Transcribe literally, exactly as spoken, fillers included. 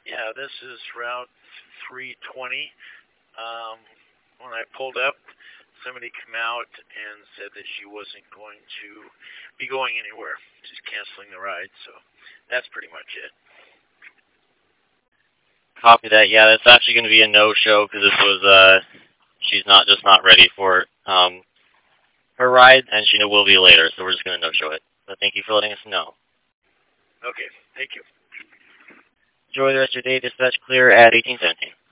Yeah, this is Route three twenty. Um, when I pulled up, somebody came out and said that she wasn't going to be going anywhere. She's canceling the ride, so that's pretty much it. Copy that. Yeah, that's actually going to be a no-show because this was, uh, she's not just not ready for um, her ride, and she will be later, so we're just going to no-show it. But thank you for letting us know. Okay, thank you. Enjoy the rest of your day. Dispatch clear at eighteen seventeen.